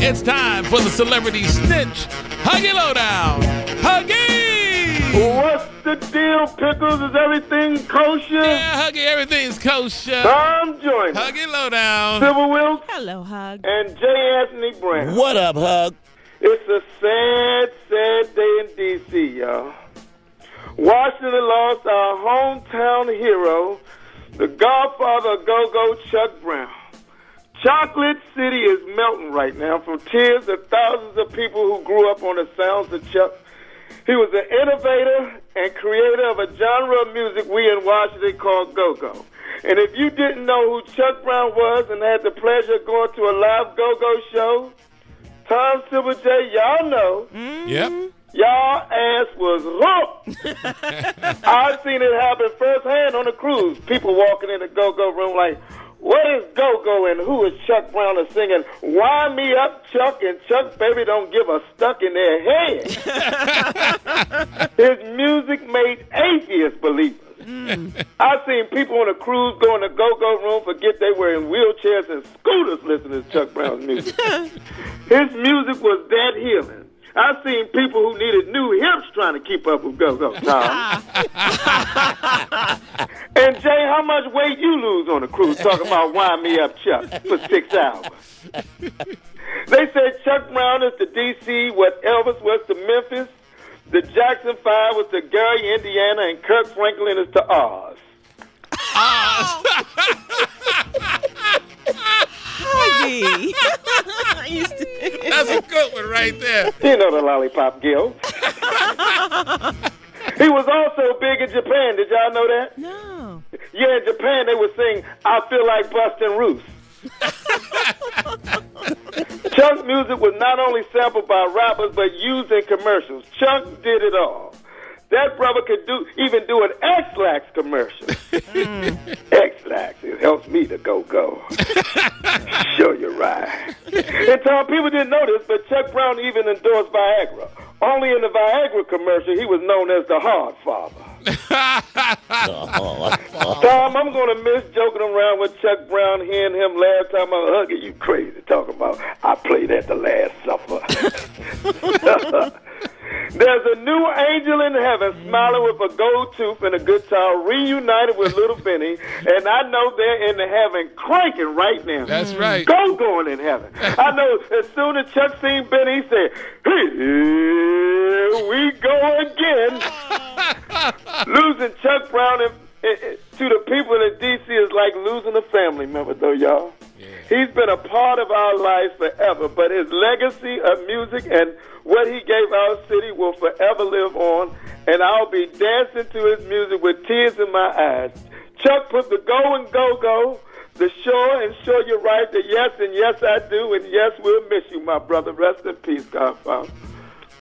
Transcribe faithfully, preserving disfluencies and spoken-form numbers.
It's time for the Celebrity Snitch Huggy Lowdown. Huggy! What's the deal, Pickles? Is everything kosher? Yeah, Huggy, everything's kosher. I'm joining. Huggy Lowdown. Civil Wills. Hello, Hug. And J. Anthony Brown. What up, Hug? It's a sad, sad day in D C, y'all. Washington lost our hometown hero, the godfather of go-go, Chuck Brown. Chocolate City is melting right now from tears of thousands of people who grew up on the sounds of Chuck. He was an innovator and creator of a genre of music we in Washington call go-go. And if you didn't know who Chuck Brown was and had the pleasure of going to a live go-go show, Tom Silver J, y'all know. Mm-hmm. Yep. Y'all ass was hooked. I've seen it happen firsthand on the cruise. People walking in the go-go room like, what is go-go and who is Chuck Brown is singing, wind me up, Chuck, and Chuck, baby, don't give a stuck in their head. His music made atheists believers. Mm. I've seen people on a cruise go in the go-go room, forget they were in wheelchairs and scooters listening to Chuck Brown's music. His music was that healing. I've seen people who needed new hips trying to keep up with go-go, Tom. And Jay, how much weight you lose on a cruise talking about wind me up, Chuck, for six hours? They said Chuck Brown is to D C what Elvis was to Memphis, the Jackson Five was to Gary, Indiana, and Kirk Franklin is to Oz. Oz. Huggy. That's a good one right there. You know the Lollipop Guild. He was also big in Japan. Did y'all know that? No. Yeah, in Japan they would sing, I Feel Like Bustin' Roots. Chuck's music was not only sampled by rappers, but used in commercials. Chuck did it all. That brother could do even do an X-Lax commercial. Mm. X-Lax, it helps me to go-go. Sure you're right. And Tom, people didn't know this, but Chuck Brown even endorsed Viagra. Only in the Viagra commercial, he was known as the Hard Father. Tom, I'm going to miss joking around with Chuck Brown, hearing him last time I hugged you crazy, talking about, I played at the Last Supper. There's a new angel in heaven smiling with a gold tooth and a guitar, reunited with Little Benny, and I know they're in the heaven cranking right now. That's right. Go going in heaven. I know as soon as Chuck seen Benny, he said, here we go again. Losing Chuck Brown and, and, to the people in D C is like losing a family member, though, y'all. Yeah. He's been a part of our lives forever, but his legacy of music and what he gave our city will forever live on, and I'll be dancing to his music with tears in my eyes. Chuck put the go and go-go, the sure and sure you're right, the yes and yes I do, and yes, we'll miss you, my brother. Rest in peace, Godfather.